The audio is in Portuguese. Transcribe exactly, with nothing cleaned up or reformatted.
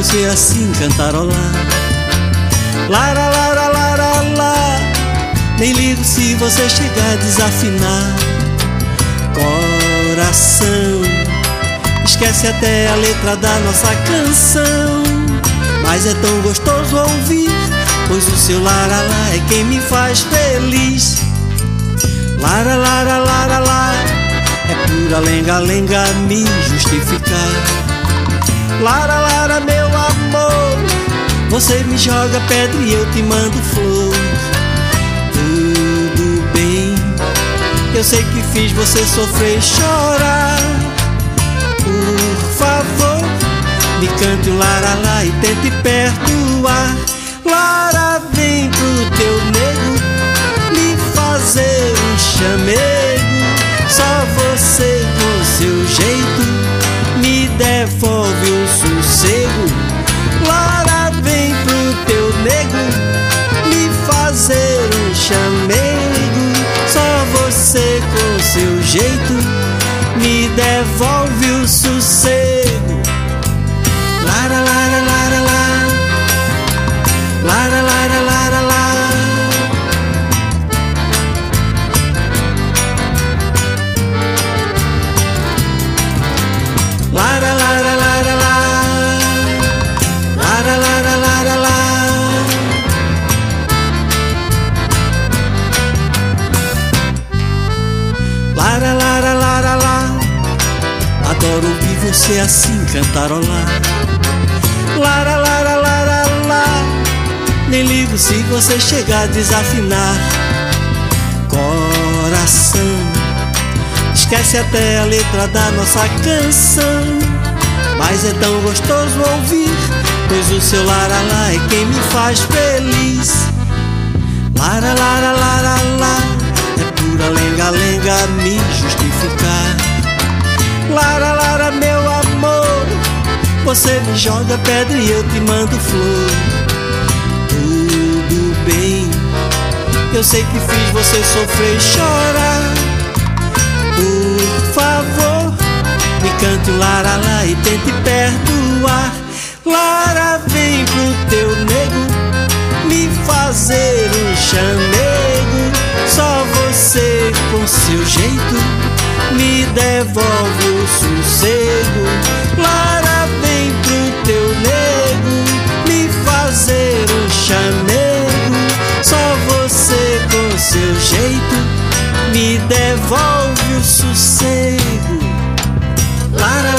você assim cantarolar. Lara, lara, lara, lá. Nem ligo se você chegar a desafinar. Coração, esquece até a letra da nossa canção. Mas é tão gostoso ouvir, pois o seu lara, lá é quem me faz feliz. Lara, lara, lara, lá. É pura lenga-lenga me justificar. Lara, lara, meu amor, você me joga pedra e eu te mando flor. Tudo bem, eu sei que fiz você sofrer e chorar. Por favor, me cante um lara, lá e tente perdoar. Lara, vem pro teu nego me fazer um chamego. Só você com seu jeito me devolve o sossego. Lara, vem pro teu nego me fazer um chamego. Só você com seu jeito me devolve o sossego. Lara, lara, lara, lá. Lara, lara, lara, lá. Lara, lara, lara, lá. Lara, lara, lara, lá. Lara, lara, lara, lá. Adoro ouvir você assim cantarolar. Lara, lara, lara, lá. Nem ligo se você chegar a desafinar. Coração, esquece até a letra da nossa canção. Mas é tão gostoso ouvir, pois o seu lara, lá é quem me faz feliz. Lara, lara, lara, lá. É pura lenga-lenga me justificar. Lara, lara, meu amor, você me joga pedra e eu te mando flor. Tudo bem, eu sei que fiz você sofrer e chorar. Por favor, me cante um lara, lá e tente perdoar. Lara, vem pro teu nego me fazer um chamego. Só você com seu jeito me devolve o sossego. Lara, vem pro teu nego me fazer um chamego. Só você com seu jeito me devolve o sossego. Lara,